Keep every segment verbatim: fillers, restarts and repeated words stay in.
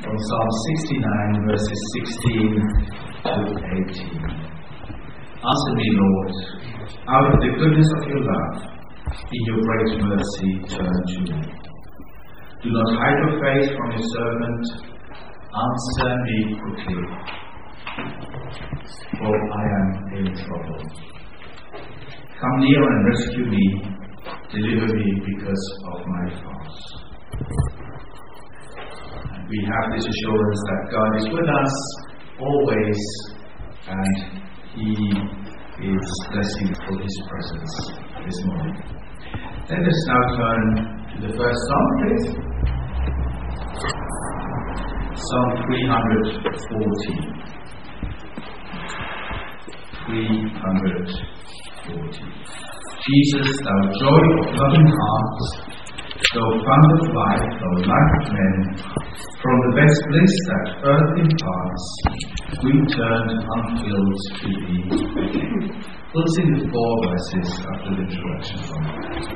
from Psalm sixty-nine, verses sixteen to eighteen. Answer me, Lord, out of the goodness of your love, in your great mercy turn to me. Do not hide your face from your servant. Answer me quickly, for I am in trouble. Come near and rescue me. Deliver me because of my faults. And we have this assurance that God is with us always, and He is blessing for His presence this morning. Let us now turn to the first psalm, please. Psalm three forty. three forty. Jesus, thou joy of loving hearts, thou fount of life, thou light of men, from the best bliss that earth imparts, we turned unfilled to thee again. We'll sing the four verses after the introduction song.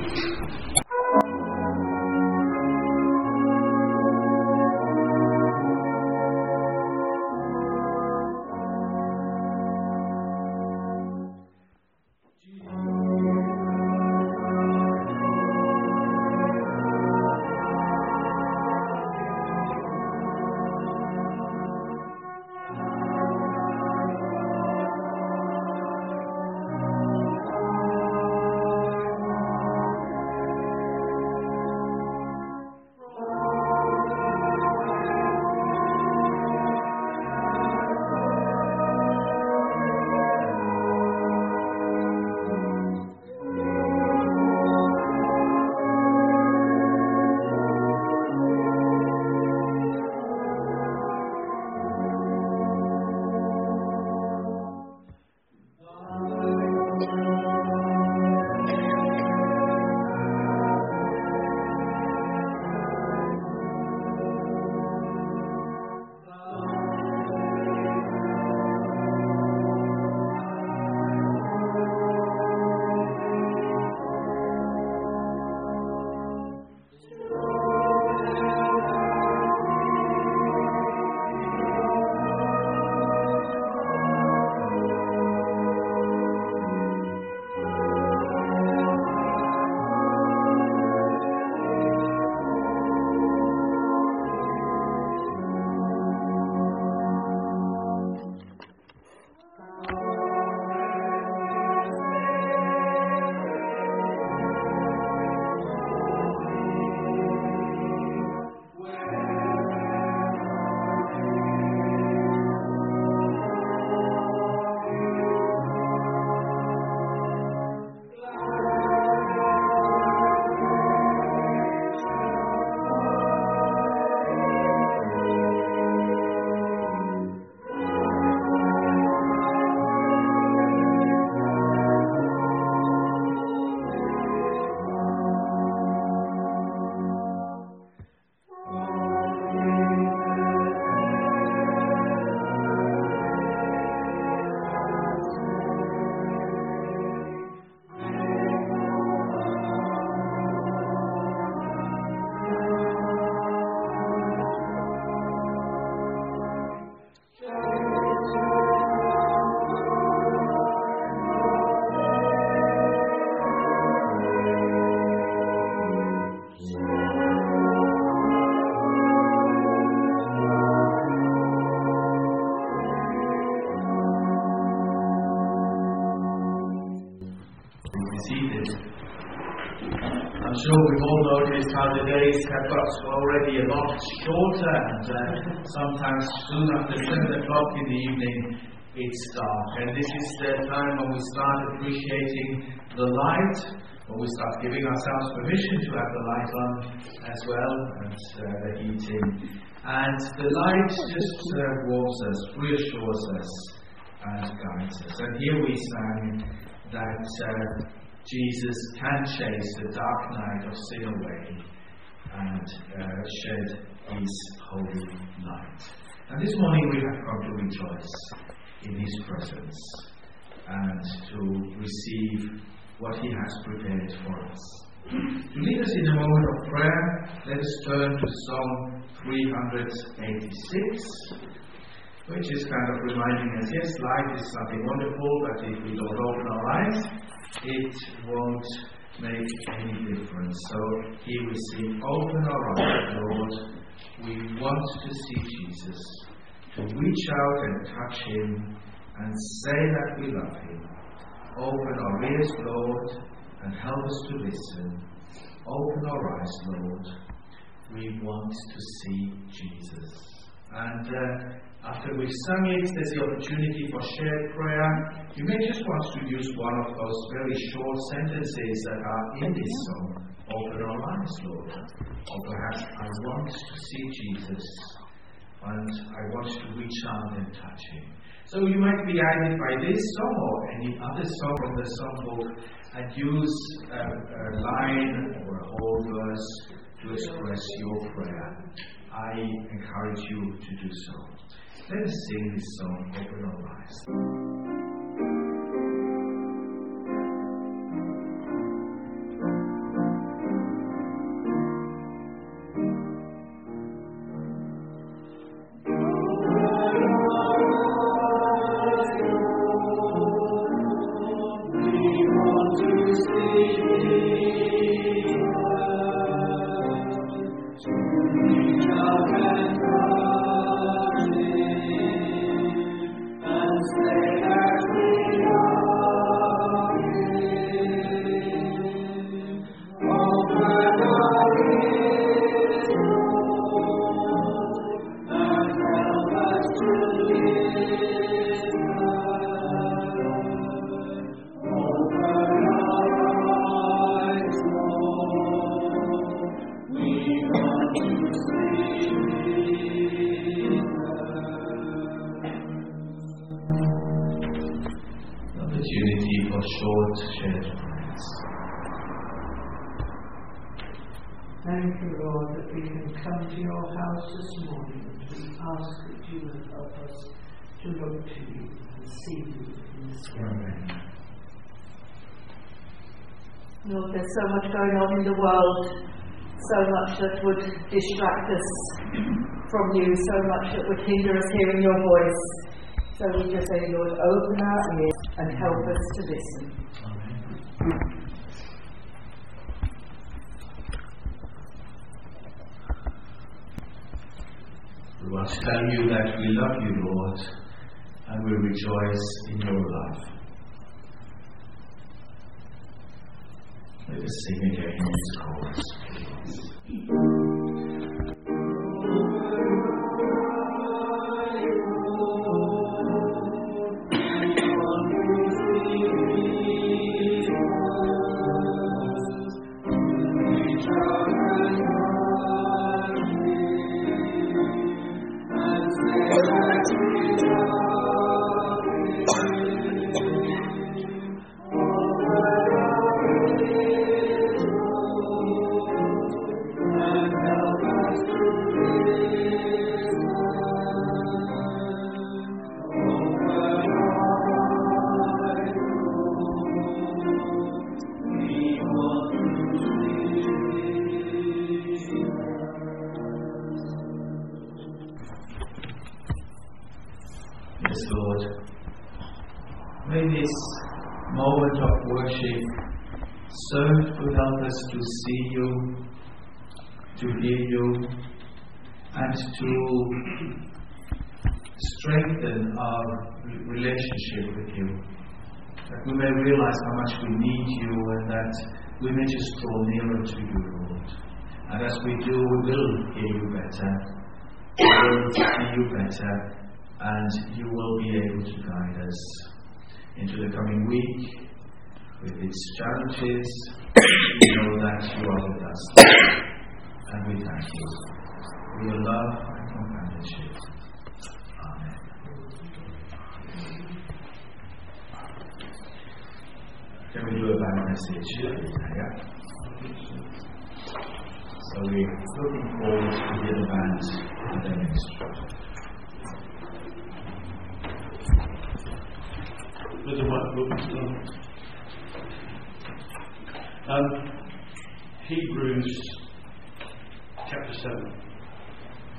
I'm sure we've all noticed how the days have got already a lot shorter, and uh, sometimes soon after seven o'clock in the evening it's dark. And this is the time when we start appreciating the light, when we start giving ourselves permission to have the light on as well, and uh, the heating. And the light just uh, warms us, reassures us, and guides us. And here we sang that uh, Jesus can chase the dark night of sin away and uh, shed His holy light. And this morning we have come to rejoice in His presence and to receive what He has prepared for us. To lead us in a moment of prayer, let us turn to Psalm three hundred eighty-six, which is kind of reminding us, yes, life is something wonderful, but if we don't open our eyes, it won't make any difference. So here we sing, open our eyes, Lord. We want to see Jesus, to reach out and touch him and say that we love him. Open our ears, Lord, and help us to listen. Open our eyes, Lord. We want to see Jesus. And uh, after we've sung it, there's the opportunity for shared prayer. You may just want to use one of those very short sentences that are in this song. Open our eyes, Lord. Or perhaps, I want to see Jesus, and I want to reach out and touch him. So you might be guided by this song or any other song from the songbook and use a, a line or a whole verse to express your prayer. I encourage you to do so. Let us sing this song, Open Our Eyes. Thank you, Lord, that we can come to your house this morning and we ask that you will help us to look to you and see you in this way. Lord, there's so much going on in the world, so much that would distract us from you, so much that would hinder us hearing your voice. So we just say, Lord, open our ears and help us to listen. Amen. We want to tell you that we love you, Lord, and we rejoice in your love. Let us sing again in this chorus, please. Yes, Lord. May this moment of worship serve to help us to see you, to hear you, and to strengthen our relationship with you. That we may realize how much we need you and that we may just draw nearer to you, Lord. And as we do, we will hear you better, we will see you better, and you will be able to guide us into the coming week with its challenges. We know that you are with us, and we thank you for your love and companionship. Amen. Can we do a band message? Yeah. So we're looking forward to hear the band and their ministry. There's a microphone. Um, Hebrews chapter seven.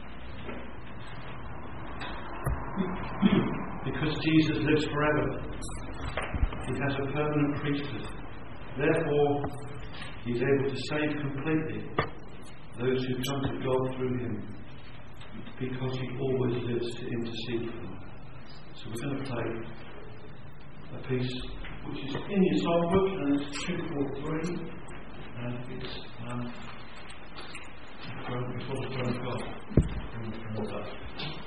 Because Jesus lives forever. He has a permanent priesthood. Therefore, He is able to save completely those who come to God through Him, because He always lives to intercede for them. So we're going to play a piece which is in your songbook, and it's two four three, and it's um, before the throne of God. And we'll come back.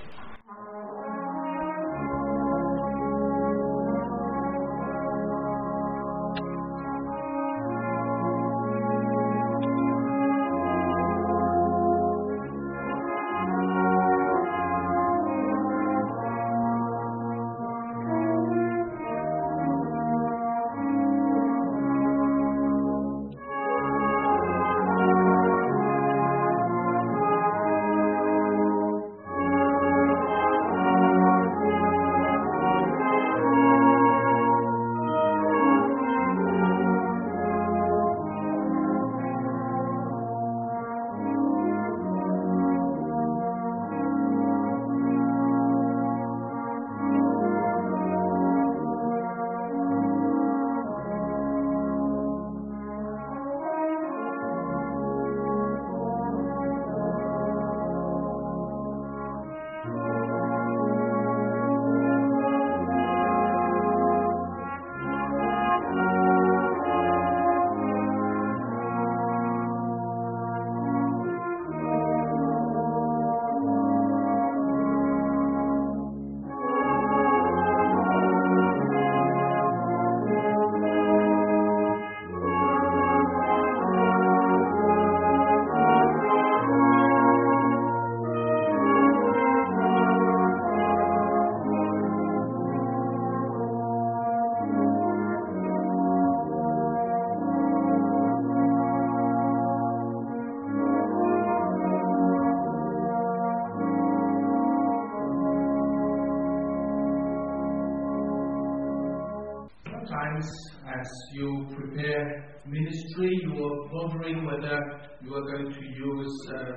As you prepare ministry, you are wondering whether you are going to use uh,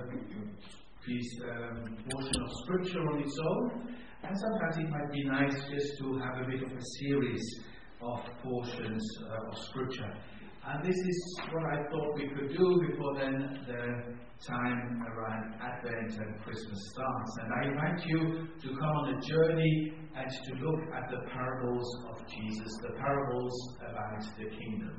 this um, portion of scripture on its own, and sometimes it might be nice just to have a bit of a series of portions uh, of scripture. And this is what I thought we could do before then the time around Advent and Christmas starts. And I invite you to come on a journey and to look at the parables of Jesus, the parables about the kingdom.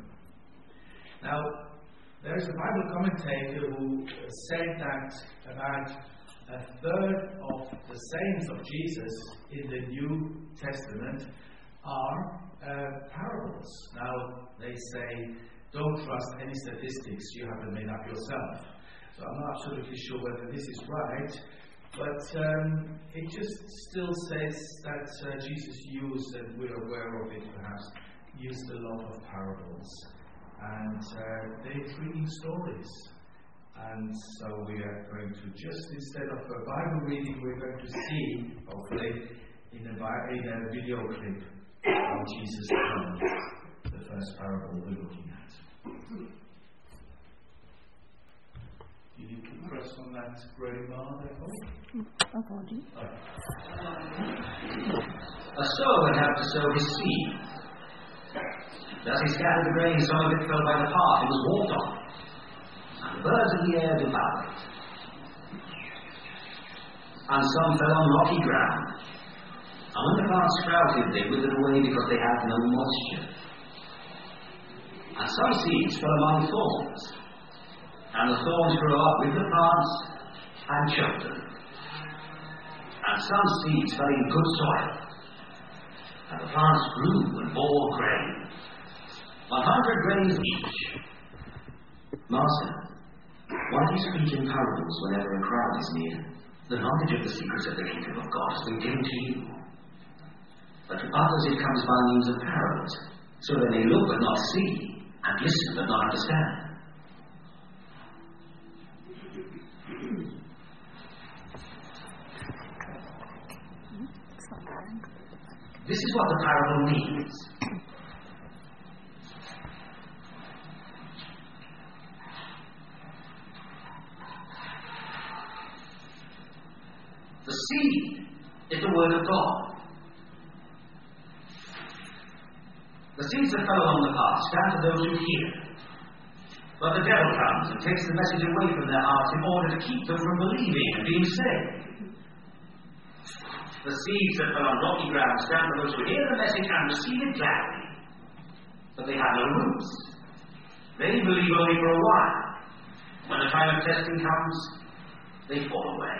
Now, there is a Bible commentator who said that about a third of the sayings of Jesus in the New Testament are uh, parables. Now, they say, don't trust any statistics you haven't made up yourself. So I'm not absolutely sure whether this is right, but um, it just still says that uh, Jesus used, and we're aware of it perhaps, used a lot of parables. And uh, they're intriguing stories. And so we are going to just, instead of a Bible reading, we're going to see, hopefully, in a, in a video clip, how Jesus told the first parable we're looking at. You need to press on that grey bar there, oh. A sower went out to sow his seed. As he scattered the grain, some of it fell by the path and was walked on, and the birds of the air devoured it. And some fell on rocky ground, and when the plants sprouted, they withered away because they had no moisture. And some seeds fell among thorns, and the thorns grew up with the plants and choked them. And some seeds fell in good soil, and the plants grew and bore grain, one hundred grains each. Master, why do you speak in parables whenever a crowd is near? The knowledge of the secrets of the kingdom of God has been given to you. But to others it comes by means of parables, so that they look but not see, and listen but not understand. This is what the parable means. The seed is the word of God. The seeds that fell along the path stand for those who hear. But the devil comes and takes the message away from their hearts in order to keep them from believing and being saved. The seeds that fell on rocky ground stand for those who hear the message and receive it gladly. But they have no roots. They believe only for a while. When the time of testing comes, they fall away.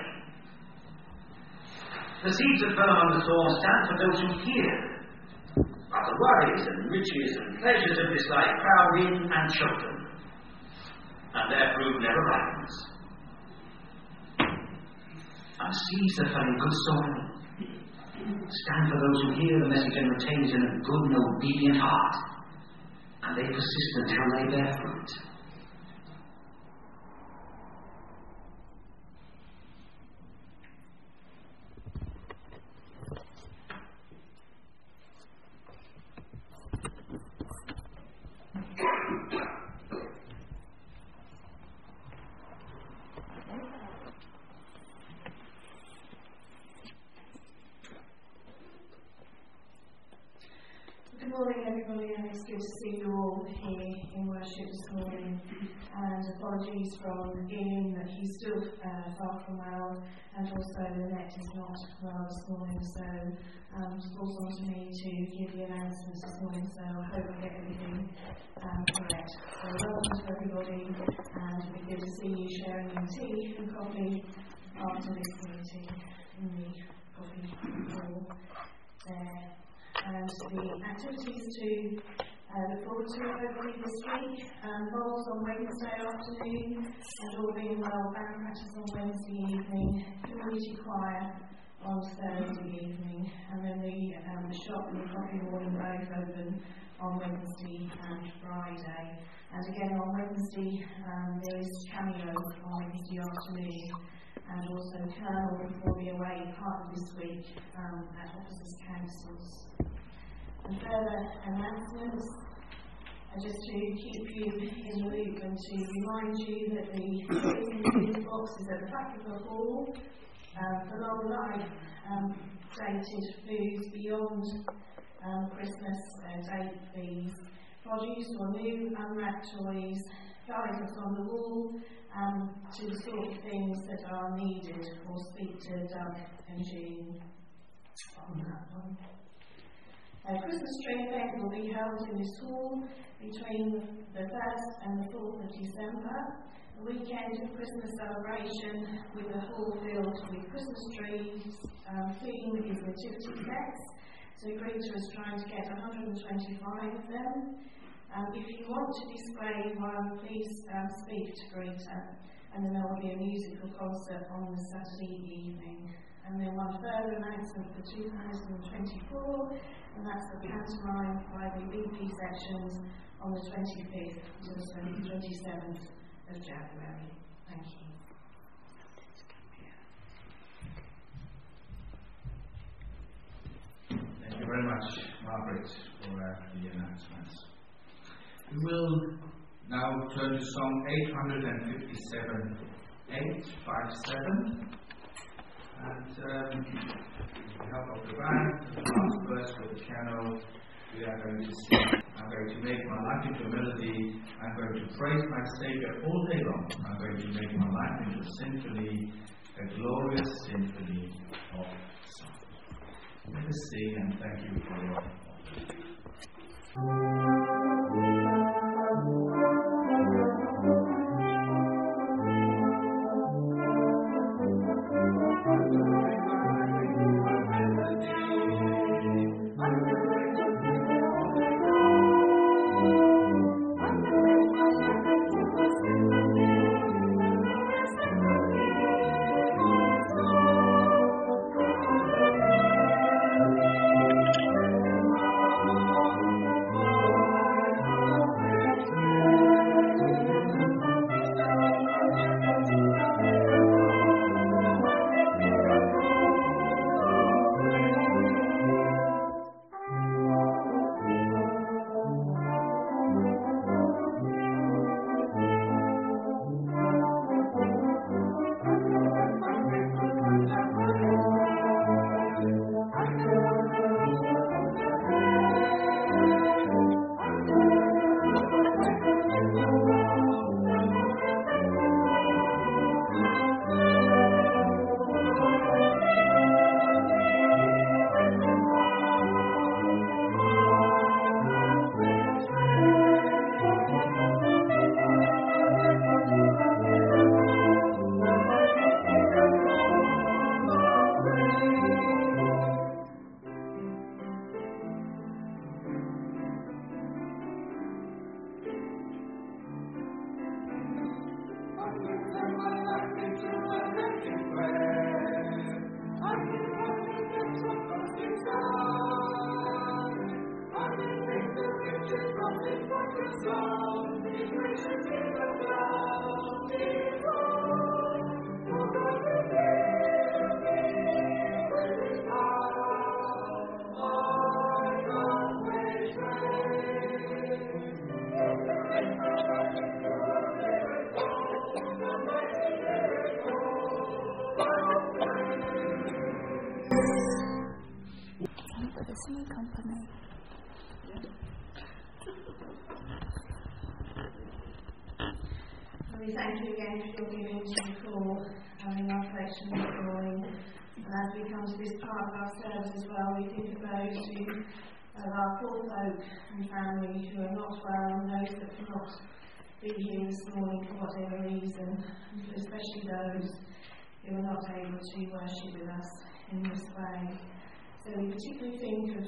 The seeds that fell among the thorns stand for those who hear. But the worries and riches and pleasures of this life crowd in and choke them. And their fruit never ripens. And seeds that fell in good soil stand for those who hear the message and retain it in a good and obedient heart. And they persist until they bear fruit. Good morning, everybody, and it's good to see you all here in worship this morning. And apologies from Ian that he's still uh, far from well, and also Lynette is not well this morning, so um, it falls on to me to give the announcements this morning, so I hope I get everything um, correct. So welcome to everybody, and it'll be good to see you sharing your tea and coffee after this meeting in the coffee hall there. And the activities to uh, look forward to hopefully this week, um, bowls on Wednesday afternoon, and all being well, band practice on Wednesday evening, community choir on Thursday evening, and then the, um, the shop and the coffee morning both open on Wednesday and Friday. And again on Wednesday um, there is cameo on Wednesday afternoon. And also Colonel will be away part of this week um, at officers' councils. And further announcements, uh, just to keep you in the loop and to remind you that the music box is at the back of the hall uh, for long life um, dated foods beyond um, Christmas uh, date fees, produce or new unwrapped toys, guidance on the wall, um, to the sort of things that are needed, or speak to Doug and Jean on that one. A Christmas tree event will be held in this hall between the first and the fourth of December, a weekend of Christmas celebration with the hall filled with Christmas trees. Um, theme is nativity sets, so Greta is trying to get one hundred twenty-five of them. Um, if you want to display one, please um, speak to Greta, and then there will be a musical concert on the Saturday evening. And then one further announcement for two thousand twenty-four, and that's the pantomime by the B P sections on the twenty-fifth to the twenty-seventh of January. Thank you. Thank you very much, Margaret, for uh, the announcements. We will now turn to Song eight fifty-seven, eight fifty-seven, and um, with the help of the band, the last verse with the piano, we are going to sing. I'm going to make my life into a melody. I'm going to praise my Savior all day long. I'm going to make my life into a symphony, a glorious symphony of song. Let us sing, and thank you for your Thank you. service me company. We thank you again for your giving to the call having our collection this morning. And as we come to this part of our service as well, we think of those who, of our poor folk and family who are not well, and those that cannot be here this morning for whatever reason, especially those who are not able to worship with us in this way. So we particularly think of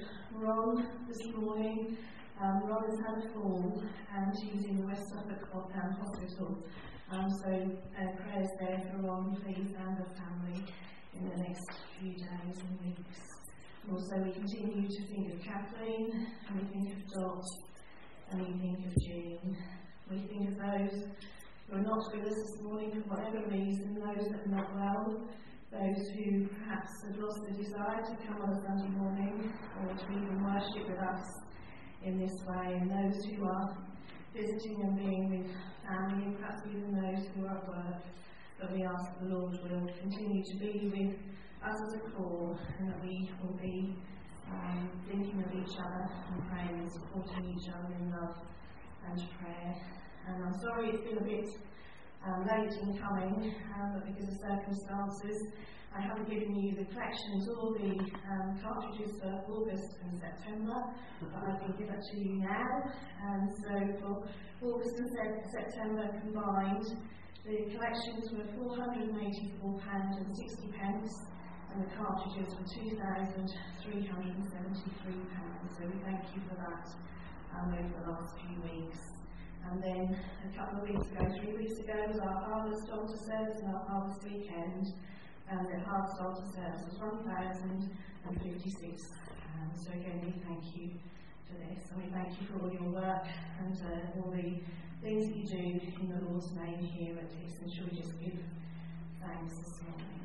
Ron this morning. Um, Ron has had a fall and he's in West Suffolk um, Hospital. Um, so uh, prayers there for Ron, please, and the family in the next few days and weeks. Also, we continue to think of Kathleen, and we think of Dot, and we think of Jean. We think of those who are not with us this morning for whatever reason, those that are not well, those who perhaps have lost the desire to come on a Sunday morning or to even worship with us in this way, and those who are visiting and being with family, and perhaps even those who are at work. But we ask that the Lord will continue to be with us as a core, and that we will be um, thinking of each other and praying and supporting each other in love and prayer. And I'm sorry it's been a bit um, late in coming, um, but because of circumstances, I haven't given you the collections or the um, cartridges for August and September, but I can give it to you now. And so for August and September combined, the collections were four hundred eighty-four pounds sixty, and the cartridges were two thousand three hundred seventy-three pounds. So we thank you for that um, over the last few weeks. And then a couple of weeks ago, three weeks ago, was our harvest altar service and our harvest weekend. And the harvest altar service was one thousand fifty-six pounds. So again, we thank you for this. And we thank you for all your work and uh, all the things that you do in the Lord's name here at Dixon. Shall we just give thanks this morning?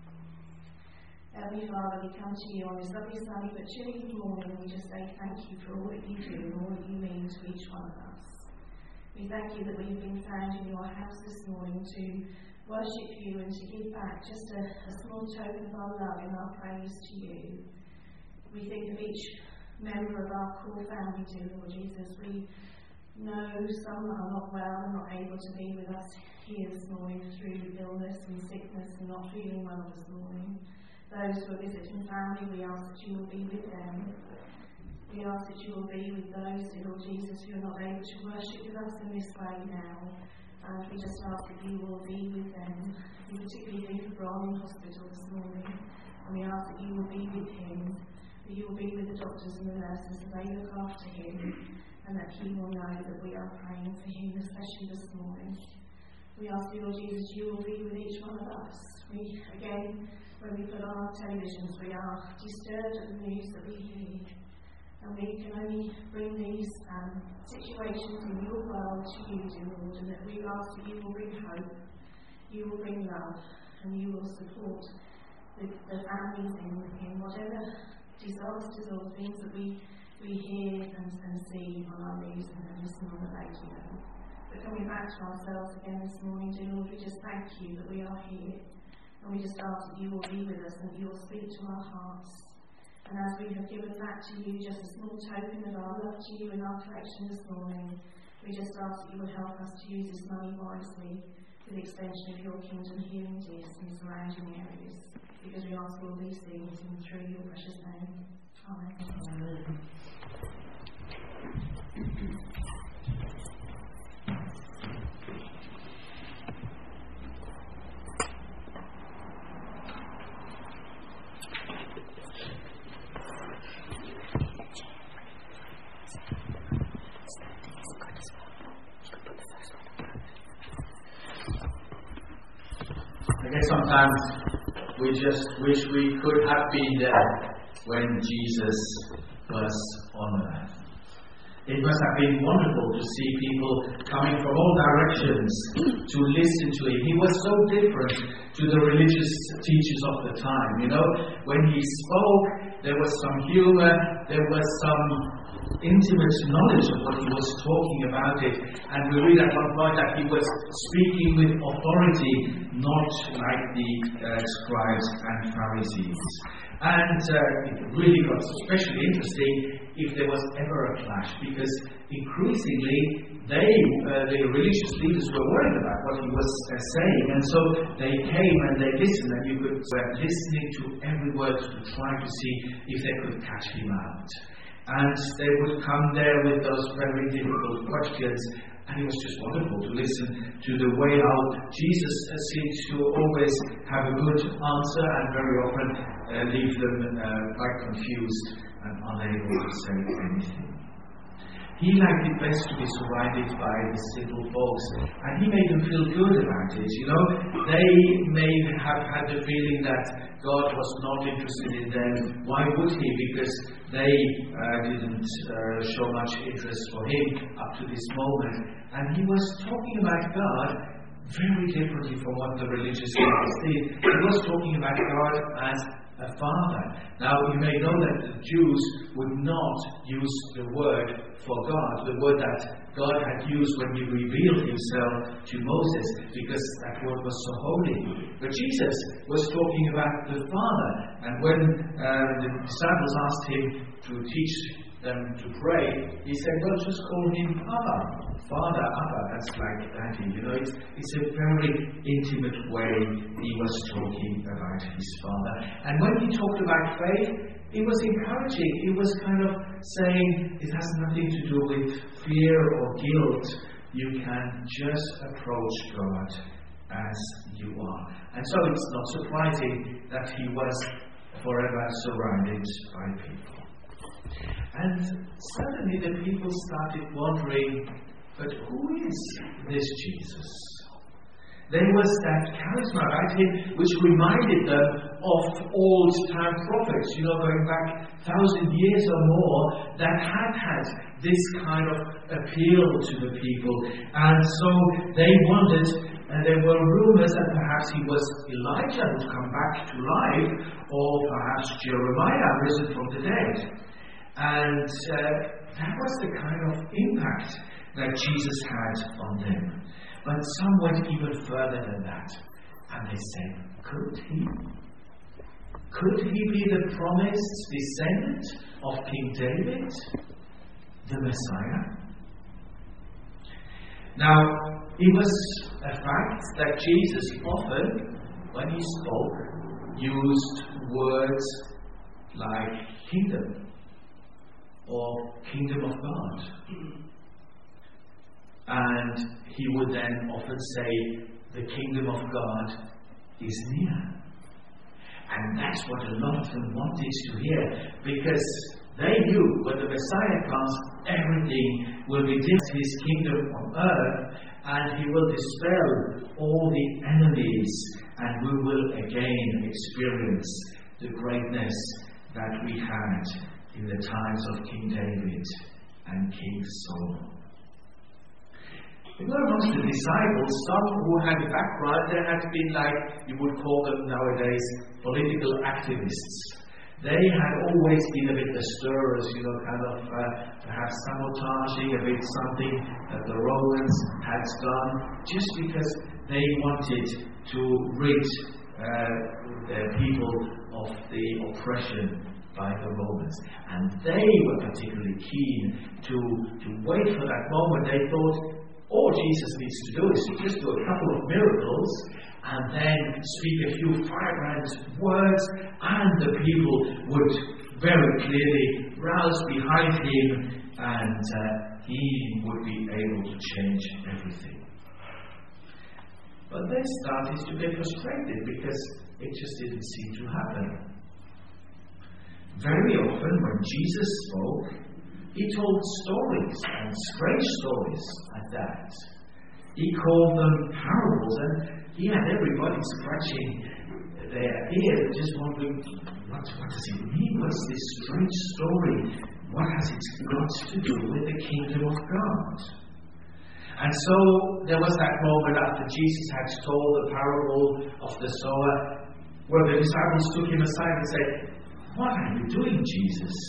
Heavenly Father, we come to you on this lovely sunny but chilly morning, and we just say thank you for all that you do and all that you mean to each one of us. We thank you that we have been found in your house this morning to worship you and to give back just a, a small token of our love and our praise to you. We think of each member of our core family, dear Lord Jesus. We know some are not well and not able to be with us here this morning through illness and sickness and not feeling well this morning. Those who are visiting family, we ask that you will be with them. We ask that you will be with those, dear Lord Jesus, who are not able to worship with us in this way now. And we just ask that you will be with them. We particularly think of Ron in hospital this morning. And we ask that you will be with him. That you will be with the doctors and the nurses, that they look after him. And that he will know that we are praying for him, especially this morning. We ask you, Lord Jesus, you will be with each one of us. We, again, when we put on our televisions, we are disturbed at the news that we hear. And we can only bring these um, situations in your world to you, dear Lord, and that we ask that you will bring hope, you will bring love, and you will support the, the families in, in whatever disasters or things that we, we hear and, and see on our news and listen on the radio. But coming back to ourselves again this morning, dear Lord, we just thank you that we are here, and we just ask that you will be with us and that you will speak to our hearts. And as we have given back to you just a small token of our love to you in our collection this morning, we just ask that you will help us to use this money wisely for the extension of your kingdom here in Diss and surrounding areas. Because we ask all these things in through your precious name. Amen. Amen. I guess sometimes we just wish we could have been there when Jesus was on earth. It must have been wonderful to see people coming from all directions to listen to him. He was so different to the religious teachers of the time. You know, when he spoke, there was some humor, there was some intimate knowledge of what he was talking about it. And we read at one point that he was speaking with authority, not like the uh, scribes and Pharisees. And uh, it really got especially interesting if there was ever a clash, because increasingly they, uh, the religious leaders, were worried about what he was uh, saying, and so they came and they listened, and you could were listening to every word to try to see if they could catch him out. And they would come there with those very difficult questions, and it was just wonderful to listen to the way how Jesus uh, seems to always have a good answer, and very often uh, leave them uh, quite confused and unable to say anything. He liked it best to be surrounded by the simple folks, and he made them feel good about it. You know, they may have had the feeling that God was not interested in them. Why would he? Because they uh, didn't uh, show much interest for him up to this moment. And he was talking about God very differently from what the religious leaders did. He was talking about God as a father. Now, you may know that the Jews would not use the word for God, the word that God had used when he revealed himself to Moses, because that word was so holy. But Jesus was talking about the Father, and when uh, the disciples asked him to teach them to pray, he said, well, just call him Abba. Father, Abba, that's like daddy. You know, it's, it's a very intimate way he was talking about his Father. And when he talked about faith, it was encouraging. It was kind of saying it has nothing to do with fear or guilt. You can just approach God as you are. And so it's not surprising that he was forever surrounded by people. And suddenly the people started wondering, but who is this Jesus? There was that charisma about him which reminded them of old-time prophets, you know, going back a thousand years or more, that had had this kind of appeal to the people. And so they wondered, and there were rumors that perhaps he was Elijah who would come back to life, or perhaps Jeremiah risen from the dead. And uh, that was the kind of impact that Jesus had on them. But some went even further than that. And they said, could he? Could he be the promised descendant of King David, the Messiah? Now, it was a fact that Jesus often, when he spoke, used words like kingdom or kingdom of God. And he would then often say, the kingdom of God is near. And that's what a lot of them wanted to hear, because they knew when the Messiah comes, everything will be different, his kingdom on earth, and he will dispel all the enemies, and we will again experience the greatness that we had in the times of King David and King Saul. There were amongst the disciples some who had a background. They had been, like you would call them nowadays, political activists. They had always been a bit the stirrers, you know, kind of uh, perhaps sabotaging a bit something that the Romans had done, just because they wanted to rid uh, their people of the oppression by the Romans. And they were particularly keen to, to wait for that moment. They thought, all Jesus needs to do is to just do a couple of miracles and then speak a few vibrant words, and the people would very clearly rouse behind him, and uh, he would be able to change everything. But they started to get frustrated because it just didn't seem to happen. Very often when Jesus spoke, he told stories, and strange stories at that. He called them parables, and he had everybody scratching their ears, just wondering, what, what does it mean? What's this strange story? What has it got to do with the kingdom of God? And so there was that moment after Jesus had told the parable of the sower, where the disciples took him aside and said, what are you doing, Jesus?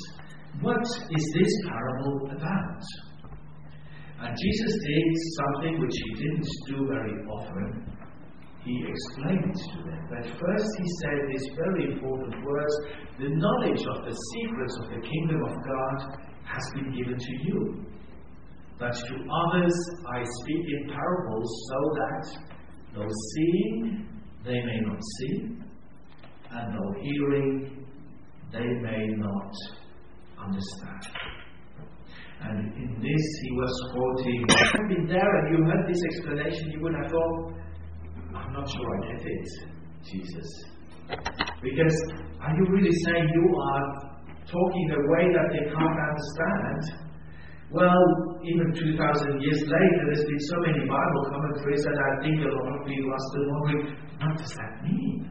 what is this parable about? And Jesus did something which he didn't do very often. He explained to them. But first he said these very important words: the knowledge of the secrets of the kingdom of God has been given to you. But to others I speak in parables, so that though seeing they may not see, and though hearing they may not understand. And in this he was quoting, if you had been there and you heard this explanation, you would have thought, I'm not sure I get it, Jesus. Because are you really saying you are talking a way that they can't understand? Well, even two thousand years later, there's been so many Bible commentaries that I think a lot of people are still wondering, what does that mean?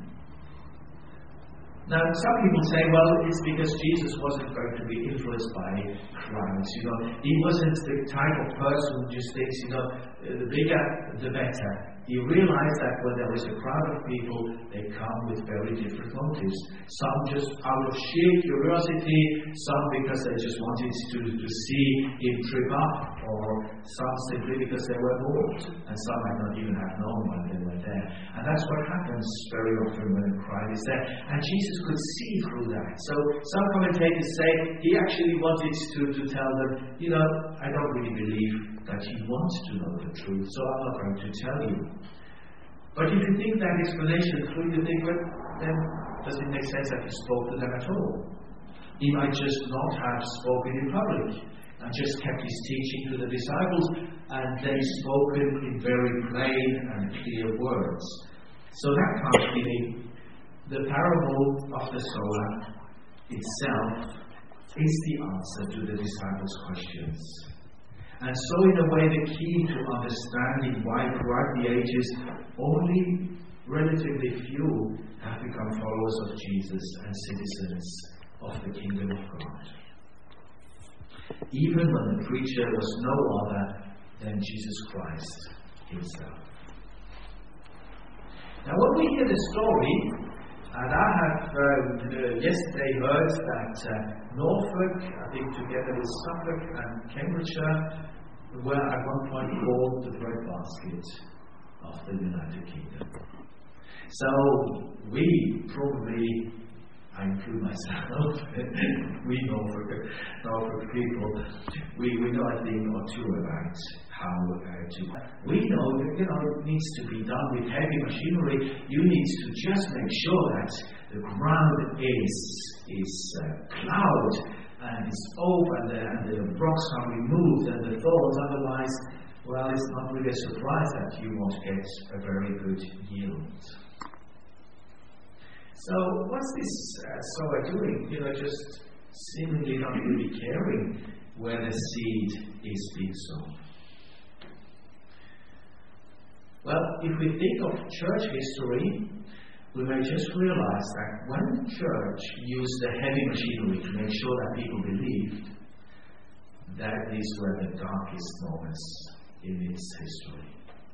Now, some people say, well, it's because Jesus wasn't going to be influenced by crowds. You know, he wasn't the type of person who just thinks, you know, the bigger, the better. He realized that when there is a crowd of people, they come with very different motives. Some just out of sheer curiosity, some because they just wanted to, to see him trip up, or some simply because they were bored, and some might not even have known when they were there. And that's what happens very often when a crowd is there. And Jesus could see through that. So some commentators say he actually wanted to, to tell them, you know, I don't really believe that he wants to know the truth, so I'm not going to tell you. But if you think that explanation through, you think, well, then does it make sense that he spoke to them at all? He might just not have spoken in public and just kept his teaching to the disciples, and they spoken in very plain and clear words. So that can't be. The parable of the sower itself is the answer to the disciples' questions. And so in a way the key to understanding why throughout the ages only relatively few have become followers of Jesus and citizens of the kingdom of God. Even when the preacher was no other than Jesus Christ himself. Now when we hear the story, and I have um, uh, yesterday heard that uh, Norfolk, I think together with Suffolk and Cambridgeshire, were at one point called the breadbasket of the United Kingdom. So we probably, I include myself, we Norfolk, Norfolk people, we, we know a thing or two about how uh, to. We know that, you know, it needs to be done with heavy machinery. You need to just make sure that the ground is is uh, plowed and it's open and the, and the rocks are removed and the thorns. Otherwise, well, it's not really a surprise that you won't get a very good yield. So what's this uh, sower doing? You know, just seemingly not really caring where the seed is being sown. Well, if we think of church history, we may just realize that when the church used the heavy machinery to make sure that people believed, that these were the darkest moments in its history.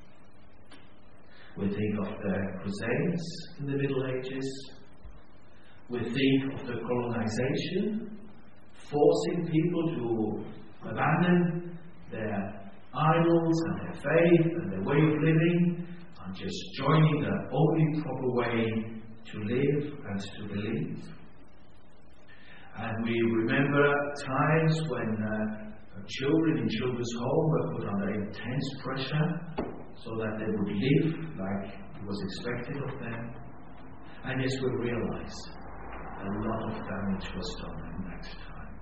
We think of the Crusades in the Middle Ages. We think of the colonization, forcing people to abandon their idols and their faith and their way of living, and just joining the only proper way to live and to believe. And we remember times when uh, children in children's homes were put under intense pressure so that they would live like it was expected of them. And yes, we realize a lot of damage was done in that time.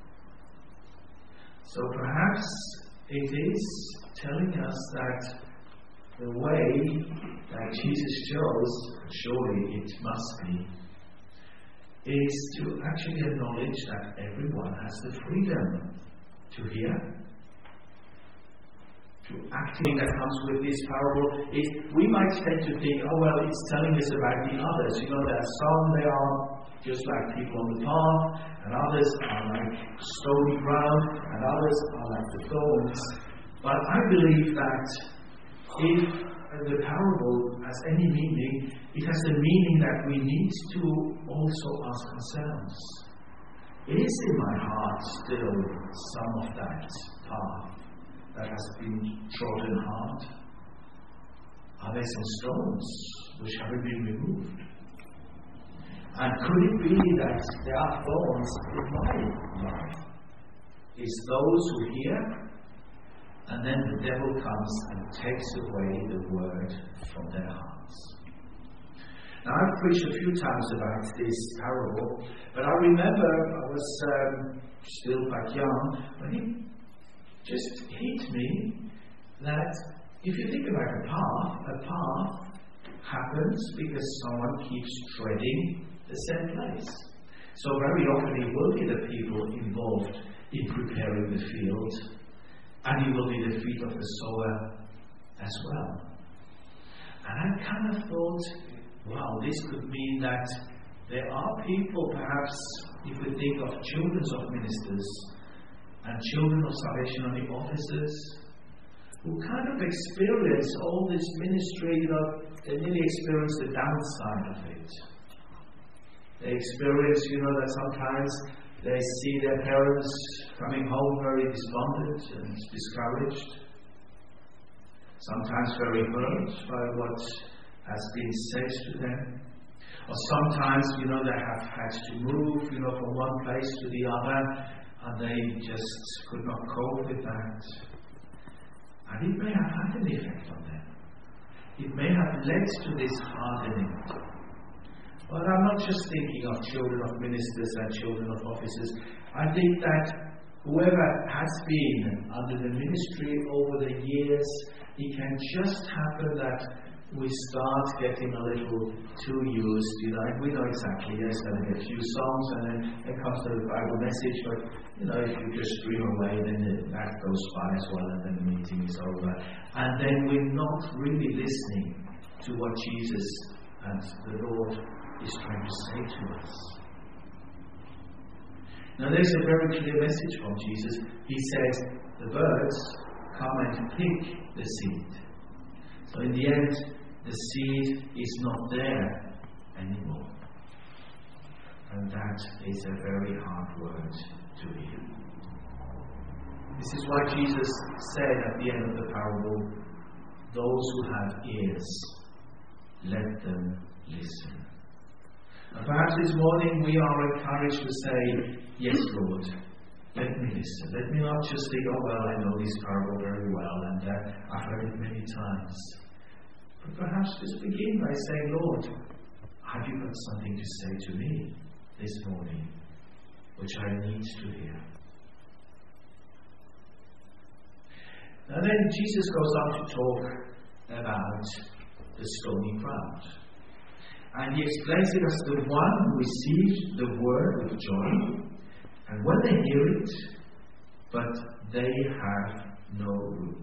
So perhaps it is telling us that the way that Jesus chose, surely it must be, is to actually acknowledge that everyone has the freedom to hear, to acting that comes with this parable. It, we might tend to think, oh well, it's telling us about the others. You know, there are some, they are just like people on the path, and others are like stony ground, and others are like the thorns. But I believe that if the parable has any meaning, it has the meaning that we need to also ask ourselves, Is in my heart still some of that path that has been trodden hard? Are there some stones which haven't been removed? And could it be that there are thorns in my life? It's those who hear, and then the devil comes and takes away the word from their hearts. Now, I've preached a few times about this parable, but I remember I was um, still quite young when it just hit me that if you think about a path, a path happens because someone keeps treading the same place. So very often it will be the people involved in preparing the field, and it will be the feet of the sower as well. And I kind of thought, wow, this could mean that there are people, perhaps, if we think of children of ministers and children of Salvation Army officers, who kind of experience all this ministry, you know, they really experience the downside of it. They experience, you know, that sometimes they see their parents coming home very despondent and discouraged, sometimes very hurt by what has been said to them. Or sometimes, you know, they have had to move, you know, from one place to the other, and they just could not cope with that. And it may have had an effect on them. It may have led to this hardening. But I'm not just thinking of children of ministers and children of officers. I think that whoever has been under the ministry over the years, it can just happen that we start getting a little too used, you know, and we know exactly, yes, I think a few songs and then it comes to the Bible message, but, you know, if you just dream away, then that goes by as well, and then the meeting is over. And then we're not really listening to what Jesus and the Lord is trying to say to us. Now there's a very clear message from Jesus. He says, the birds come and pick the seed. So in the end, the seed is not there anymore. And that is a very hard word to hear. This is why Jesus said at the end of the parable, those who have ears, let them listen. And perhaps this morning we are encouraged to say, yes, Lord, let me listen. Let me not just think, oh, well, I know this parable very well, and uh, I've heard it many times. But perhaps just begin by saying, Lord, have you got something to say to me this morning, which I need to hear? Now then, Jesus goes on to talk about the stony ground. And he explains it as the one who received the word with joy, and when they hear it, but they have no root.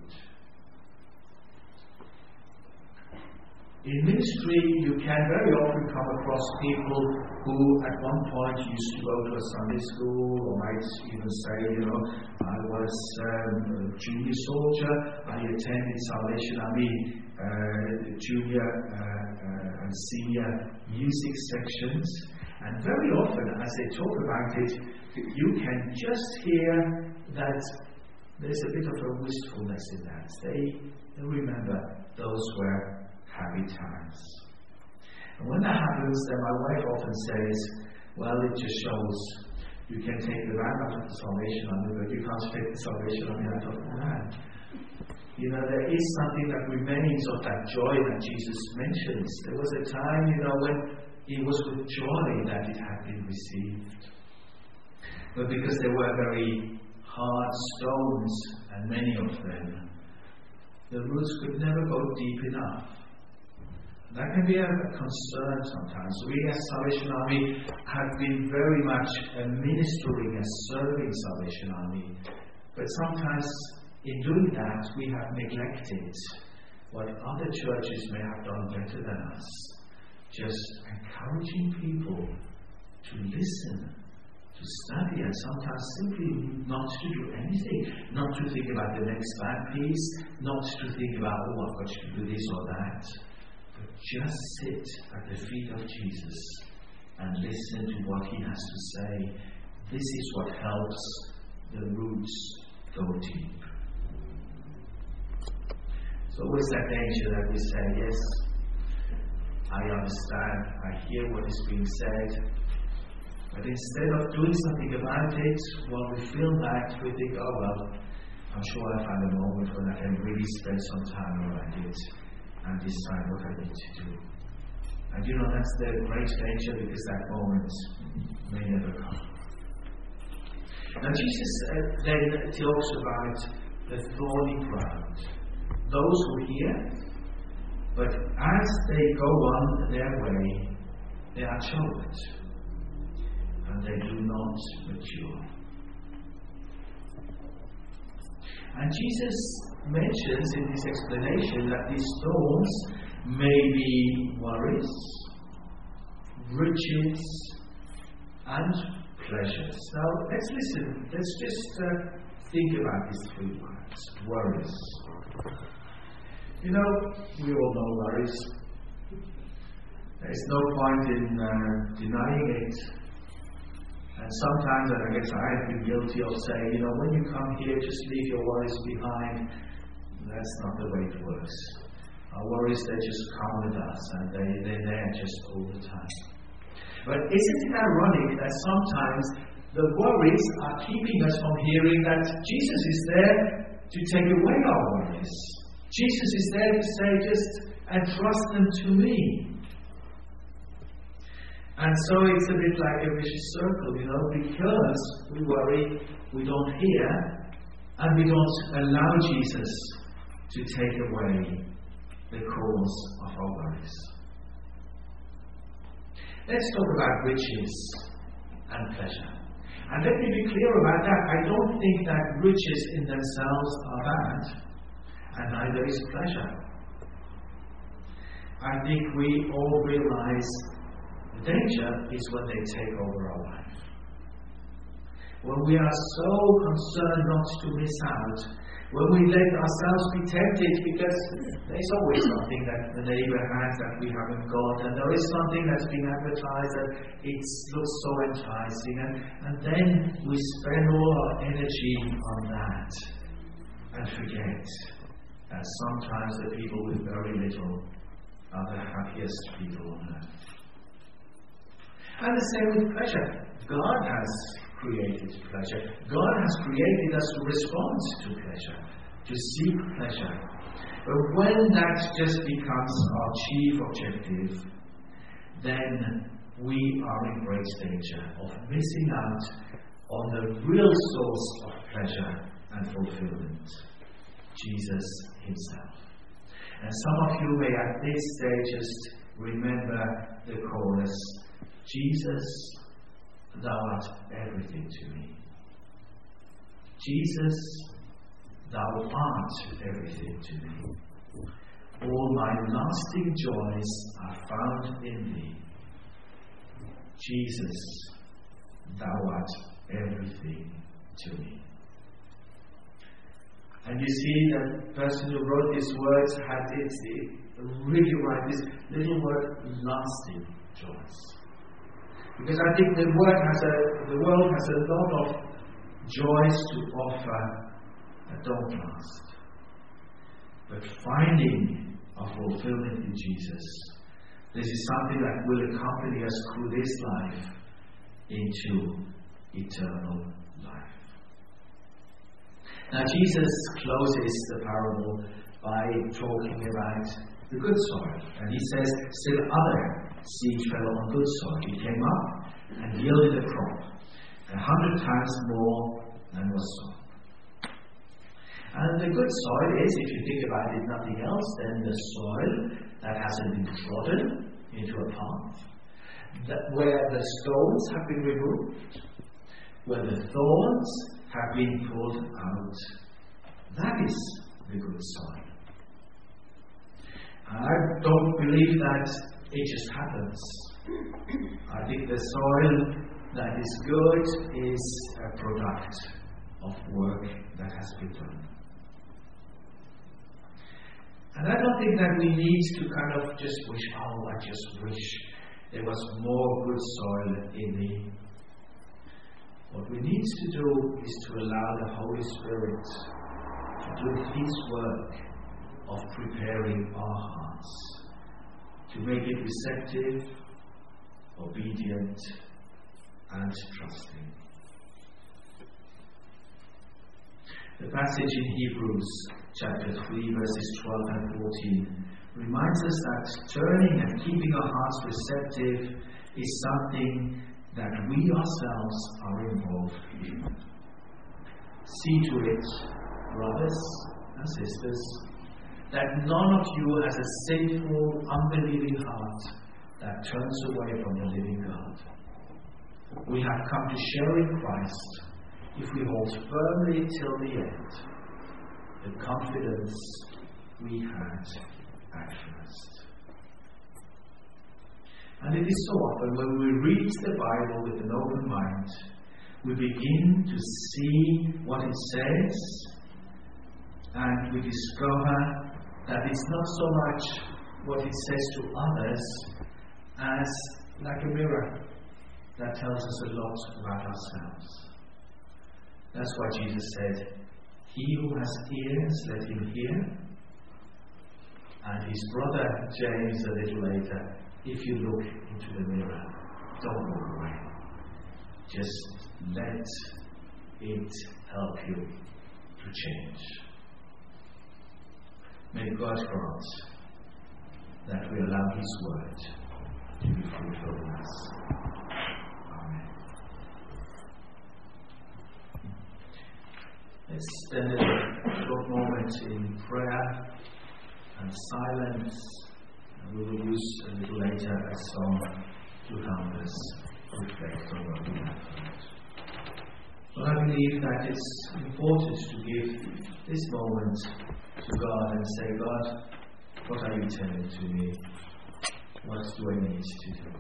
In ministry, you can very often come across people who at one point used to go to a Sunday school, or might even say, you know, I was um, a junior soldier, I attended Salvation Army uh, junior uh, uh, and senior music sections, and very often as they talk about it, you can just hear that there's a bit of a wistfulness in that. They, they remember those were happy times. And when that happens, then my wife often says, well, it just shows you can take the ram out of the Salvation Army, but you can't take the Salvation Army out of the ram. You know, there is something that remains of that joy that Jesus mentions. There was a time, you know, when it was with joy that it had been received. But because there were very hard stones, and many of them, the roots could never go deep enough. That can be a concern sometimes. We as Salvation Army have been very much ministering and serving Salvation Army. But sometimes in doing that, we have neglected what other churches may have done better than us. Just encouraging people to listen, to study, and sometimes simply not to do anything. Not to think about the next bad piece, not to think about, oh, I've got to do this or that. Just sit at the feet of Jesus and listen to what he has to say. This is what helps the roots go deep. So always that danger that we say, yes, I understand, I hear what is being said, but instead of doing something about it, when we feel that, we think, oh well, I'm sure I'll find a moment when I can really spend some time around it and decide what I need to do. And you know, that's the great danger, because that moment may never come. Now Jesus uh, then talks about the thorny ground. Those who hear, but as they go on their way, they are choked, and they do not mature. And Jesus mentions in this explanation that these thorns may be worries, riches, and pleasures. Now let's listen, let's just uh, think about these three words. Worries. You know, we all know worries. There's no point in uh, denying it. And sometimes, and I guess I have been guilty of saying, you know, when you come here, just leave your worries behind. That's not the way it works. Our worries, they just come with us, and they, they're there just all the time. But isn't it ironic that sometimes the worries are keeping us from hearing that Jesus is there to take away our worries? Jesus is there to say, just entrust them to me. And so it's a bit like a vicious circle, you know, because we worry, we don't hear, and we don't allow Jesus to take away the cause of our worries. Let's talk about riches and pleasure. And let me be clear about that. I don't think that riches in themselves are bad, and neither is pleasure. I think we all realize the danger is when they take over our life. When we are so concerned not to miss out, when we let ourselves be tempted, because there's always something that the neighbor has that we haven't got, and there is something that's been advertised that it looks so enticing, and, and then we spend all our energy on that and forget that sometimes the people with very little are the happiest people on earth. And the same with pleasure. God has created pleasure. God has created us to respond to pleasure, to seek pleasure. But when that just becomes our chief objective, then we are in great danger of missing out on the real source of pleasure and fulfillment, Jesus himself. And some of you may at this stage just remember the chorus, Jesus, thou art everything to me. Jesus, thou art everything to me. All my lasting joys are found in thee. Jesus, thou art everything to me. And you see, the person who wrote these words had it, it really right, this little word, lasting joys. Because I think the world has a the world has a lot of joys to offer that don't last. But finding a fulfillment in Jesus, this is something that will accompany us through this life into eternal life. Now Jesus closes the parable by talking about the good soil. And he says, still other seed fell on good soil. It came up and yielded a crop, a hundred times more than was sown. And the good soil is, if you think about it, nothing else than the soil that hasn't been trodden into a path, that where the stones have been removed, where the thorns have been pulled out. That is the good soil. I don't believe that it just happens. I think the soil that is good is a product of work that has been done. And I don't think that we need to kind of just wish, oh, I just wish there was more good soil in me. What we need to do is to allow the Holy Spirit to do His work of preparing our hearts, to make it receptive, obedient, and trusting. The passage in Hebrews chapter three, verses twelve and fourteen reminds us that turning and keeping our hearts receptive is something that we ourselves are involved in. See to it, brothers and sisters, that none of you has a sinful, unbelieving heart that turns away from the living God. We have come to share in Christ if we hold firmly till the end the confidence we had at first. And it is so often when we read the Bible with an open mind, we begin to see what it says, and we discover that it's not so much what it says to others as like a mirror that tells us a lot about ourselves. That's why Jesus said, "He who has ears, let him hear." And his brother James, a little later, "If you look into the mirror, don't walk away. Just let it help you to change." May God grant that we allow His word to be fruitful in us. Amen. Let's spend a short moment in prayer and silence, and we will use a little later a song to help us reflect on what we have heard. But I believe that it's important to give this moment to God and say, "God, what are you telling to me? What do I need to do?"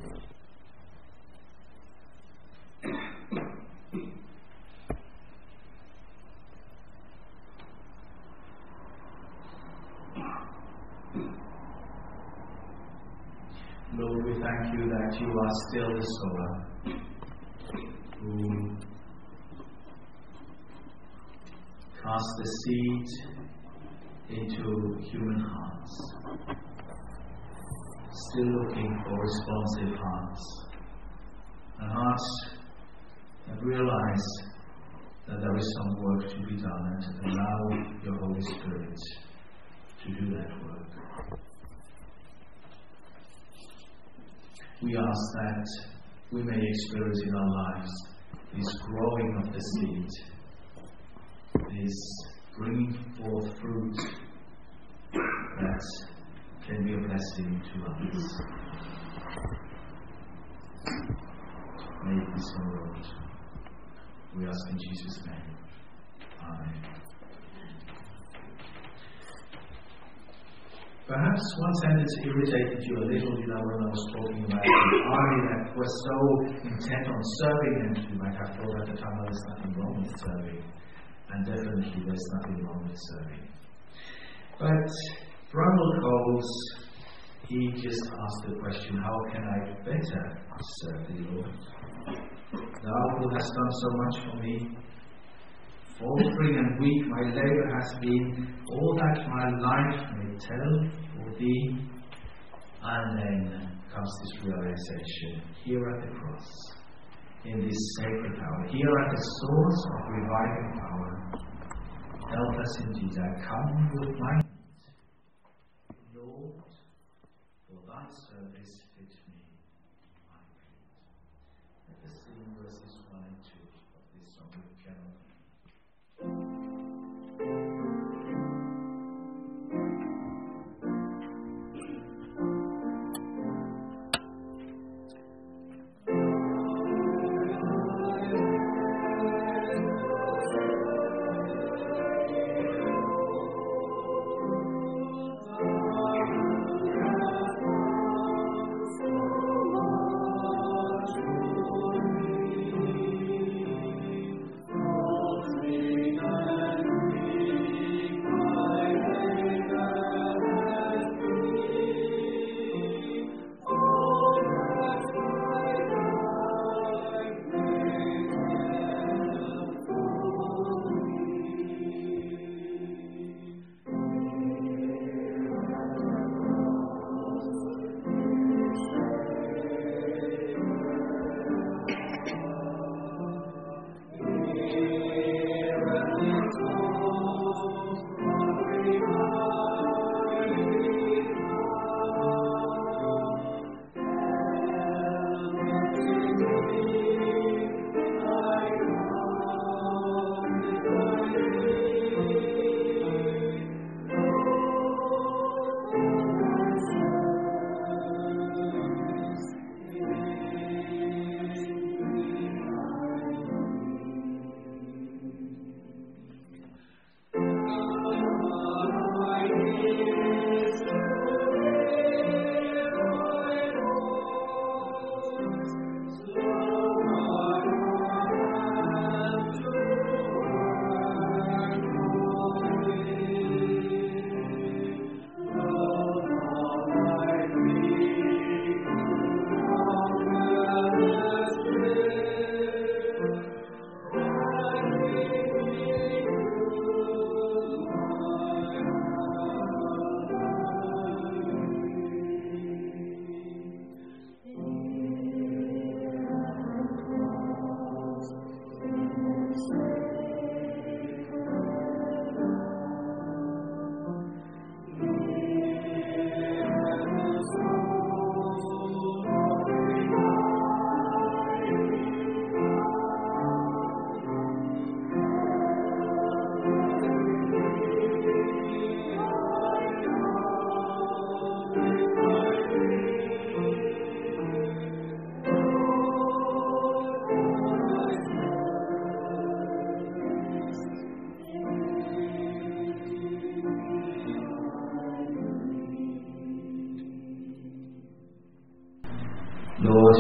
Lord, we thank you that you are still the sower who cast the seed into human hearts, still looking for responsive hearts, and hearts that realize that there is some work to be done, and allow your Holy Spirit to do that work. We ask that we may experience in our lives this growing of the seed, this bringing forth fruit that can be a blessing to others. May it be so, Lord. We ask in Jesus' name. Amen. Perhaps one sentence irritated you a little, you know, when I was talking about the army that was so intent on serving, and you might have thought at the time, well, there's nothing wrong with serving. And definitely there's nothing wrong with serving. But Ronald Coles, he just asked the question, how can I better serve the Lord? Thou who hast done so much for me, faltering and weak my labour has been, all that my life may tell for thee. And then comes this realization, here at the cross, in this sacred hour, here at the source of reviving power, help us indeed. I come with my need. Lord, for thy service fit me, I pray. Let us sing verses one and two of this song with Carol. Thank you.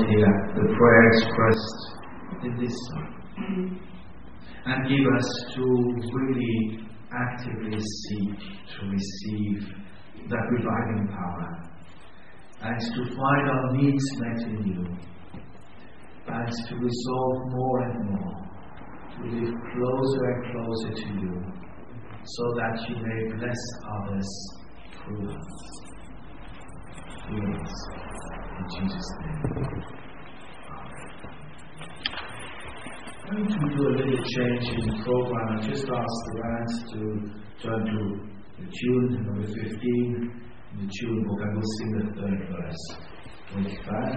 hear the prayer expressed in this song. And give us to really actively seek to receive that reviving power, and to find our needs met in you, and to resolve more and more to live closer and closer to you, so that you may bless others through us. Please, in Jesus' name. I'm going to do a little change in the program. I just asked the bands to turn to the tune number fifteen in the tune book, and we'll sing the third verse. twenty-five,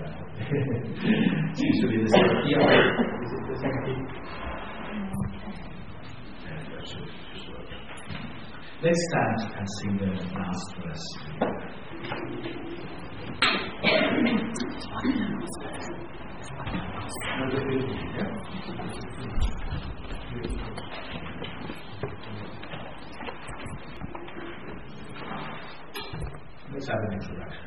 it's usually the second key. Is it the second key? Yeah, that should just work. Let's stand and sing the last verse. Let's have an introduction.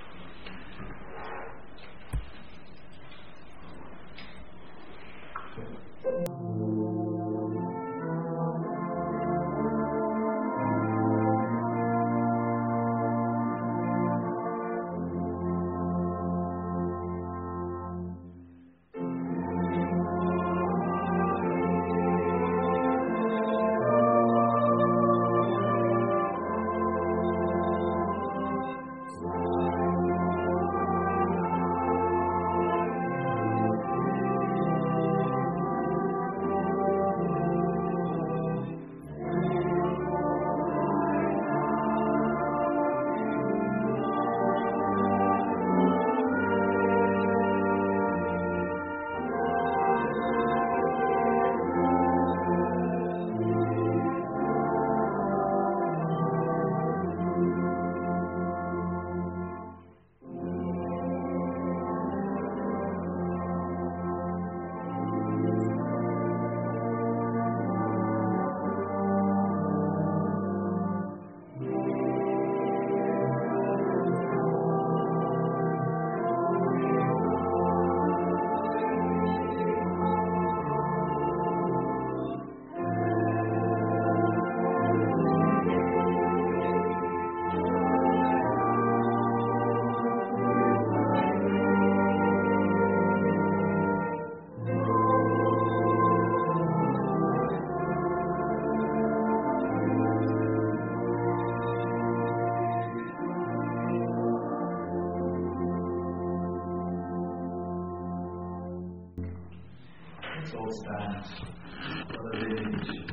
All stand for the benediction.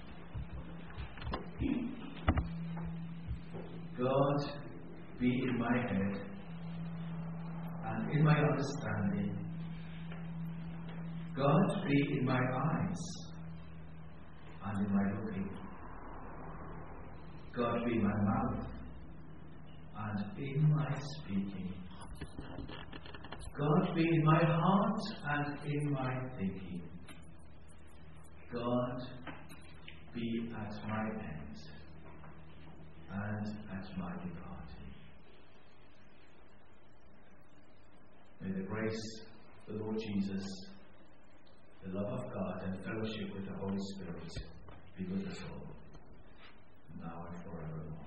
God be in my head and in my understanding. God be in my eyes and in my looking. God be in my mouth and in my speaking. God be in my heart and in my thinking. God be at my end and at my departing. May the grace of the Lord Jesus, the love of God, and fellowship with the Holy Spirit be with us all, now and forevermore.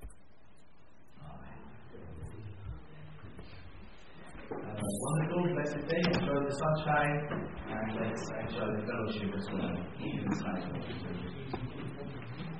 Have a wonderful, blessed day. Enjoy the sunshine, and let's enjoy the fellowship as well, even inside of the church.